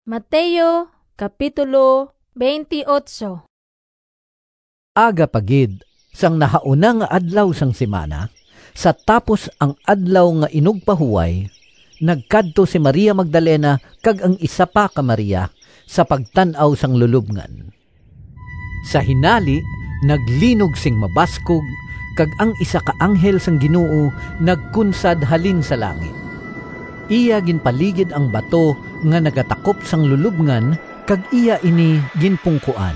Mateo Kapitulo 28. Aga pagid, sang nahauna nga adlaw sang semana, sa tapos ang adlaw nga inugpahuway, nagkadto si Maria Magdalena kag ang isa pa ka Maria sa pagtan-aw sang lulubngan. Sa hinali, naglinog sing mabaskog, kag ang isa ka anghel sang Ginoo nagkunsad halin sa langit. Iya ginpaligid ang bato nga nagatakop sang lulubngan, kag iya ini ginpungkuan.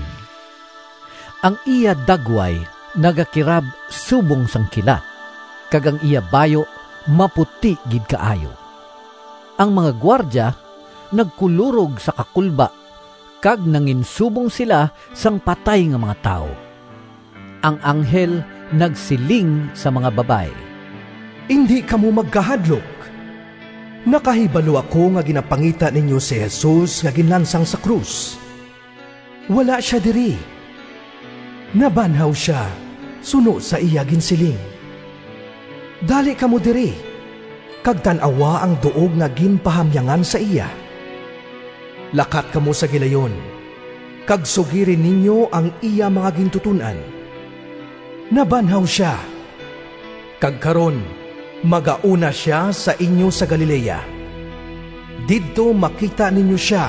Ang iya dagway nagakirab subong sang kilat, kag ang iya bayo maputi gid kaayo. Ang mga gwardya nagkulurog sa kakulba, kag nanginsubong sila sang patay nga mga tao. Ang anghel nagsiling sa mga babae, "Hindi kamo magkahadlok. Nakahibalo ako nga ginapangita ninyo si Jesus nga ginlansang sa krus. Wala siya diri. Nabanhaw siya, suno sa iya ginsiling. Dali kamo diri, kag tan-awa ang duog nga ginpahamyangan sa iya. Lakat kamo sa gilayon, kag sugirin ninyo ang iya mga gintutunan. Nabanhaw siya, kag karon magauna siya sa inyo sa Galilea. Didto makita ninyo siya.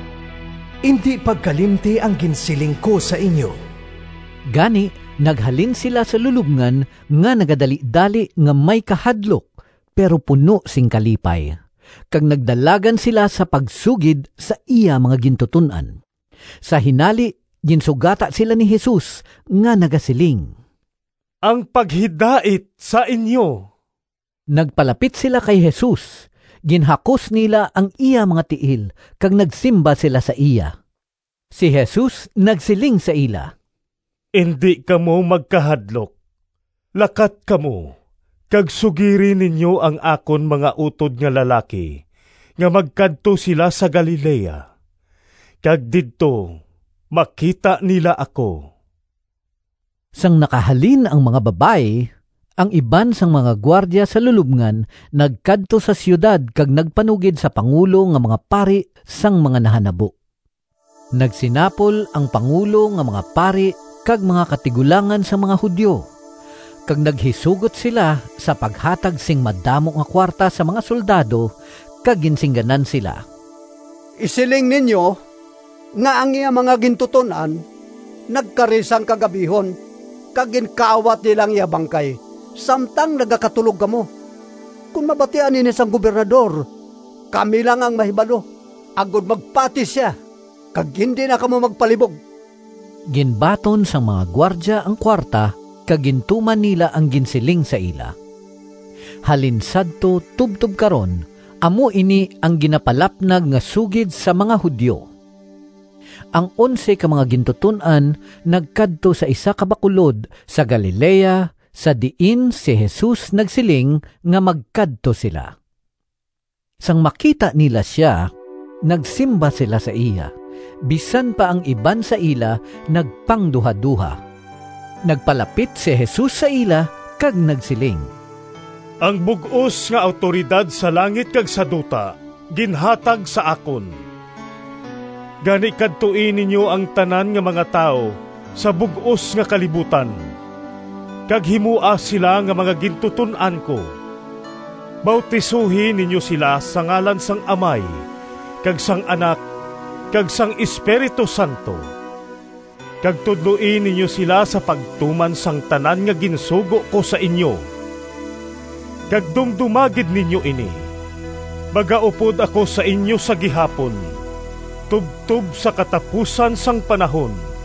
Hindi pagkalimti ang ginsiling ko sa inyo." Gani, naghalin sila sa lulubngan nga nagadali-dali nga may kahadlok, pero puno sing kalipay. Kag nagdalagan sila sa pagsugid sa iya mga gintutunan. Sa hinali, ginsugata sila ni Jesus nga nagasiling, "Ang paghidait sa inyo." Nagpalapit sila kay Jesus, ginhakos nila ang iya mga tiil, kag nagsimba sila sa iya. Si Jesus nagsiling sa ila, "Hindi kamo magkahadlok. Lakat kamo, kag sugiri ninyo ang akon mga utod nga lalaki, nga magkadto sila sa Galilea. Kag didto, makita nila ako." Sang nakahalin ang mga babae, ang iban sang mga gwardya sa lulubngan nagkadto sa siyudad kag nagpanugid sa pangulo nga mga pari sang mga nahanabo. Nagsinapol ang pangulo nga mga pari kag mga katigulangan sa mga Hudyo, kag naghisugot sila sa paghatag sing madamo nga kwarta sa mga soldado, kag ginsingganan sila, "Isiling ninyo nga ang iya mga gintutunan nagkarisan kagabihon, kag ginkaawat nilang iya bangkay, samtang nagakatulog kamo. Kung mabatian ini sang gobernador, kami lang ang mahibalo, agod magpati siya, kag hindi na kamo magpalibog." Ginbaton sang mga gwardya ang kwarta, kag gintuman nila ang ginsiling sa ila. Halin sadto tubtob karon, amo ini ang ginapalapnag nga sugid sa mga Hudyo. Ang 11 ka mga gintutunan nagkadto sa isa ka bakulod sa Galilea, sa diin si Jesus nagsiling nga magkadto sila. Sang makita nila siya, nagsimba sila sa iya. Bisan pa ang iban sa ila nagpangduha-duha. Nagpalapit si Jesus sa ila kag nagsiling, "Ang bug-os nga awtoridad sa langit kag sa duta ginhatag sa akon. Gani kadtuin ninyo ang tanan nga mga tao sa bug-os nga kalibutan, kag himua sila nga mga gintutunan ko. Bautisuhin ninyo sila sa ngalan sang Amay, kag sang Anak, kag sang Espiritu Santo. Kag tudluin ninyo sila sa pagtuman sang tanan nga ginsugo ko sa inyo. Kag dumdumagid ninyo ini. Magaupod ako sa inyo sa gihapon, tubtob sa katapusan sang panahon.